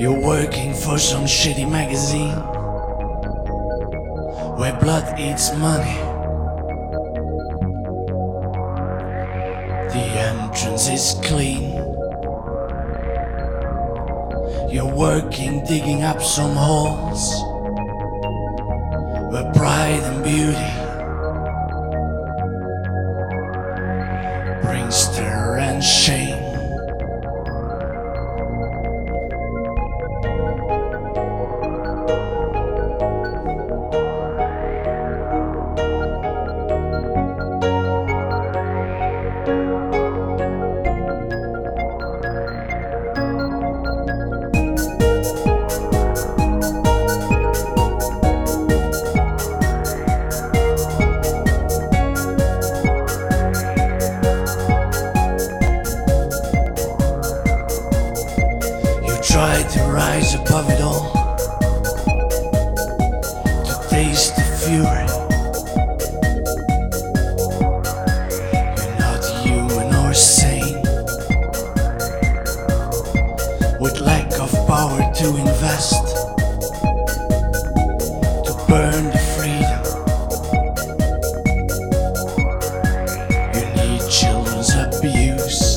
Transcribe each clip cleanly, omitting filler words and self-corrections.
You're working for some shitty magazine where blood eats money. The entrance is clean. You're working digging up some holes where pride and beauty brings terror and shame. Try to rise above it all, to taste the fury. You're not human or sane, with lack of power to invest, to burn the freedom. You need children's abuse.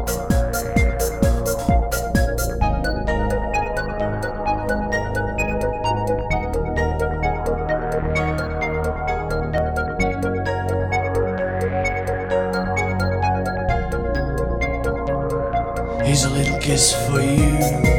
Here's a little kiss for you,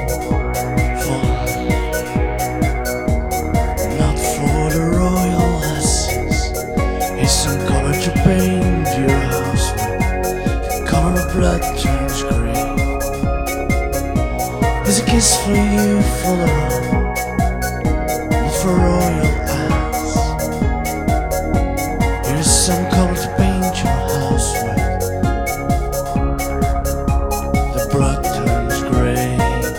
not for the royal asses. Here's some color to paint your house with. The color of blood turns grey. Here's a kiss for you, full of hope, not for royal ass. Here's some color to paint your house with. Blood turns grey.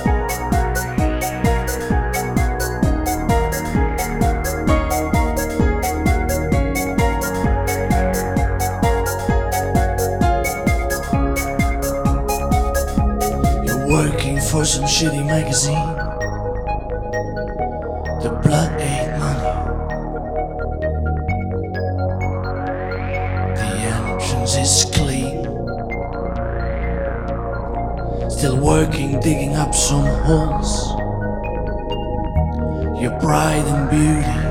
You're working for some shitty magazine. The blood ate money. The entrance is clean. Still working, digging up some holes. Your pride and beauty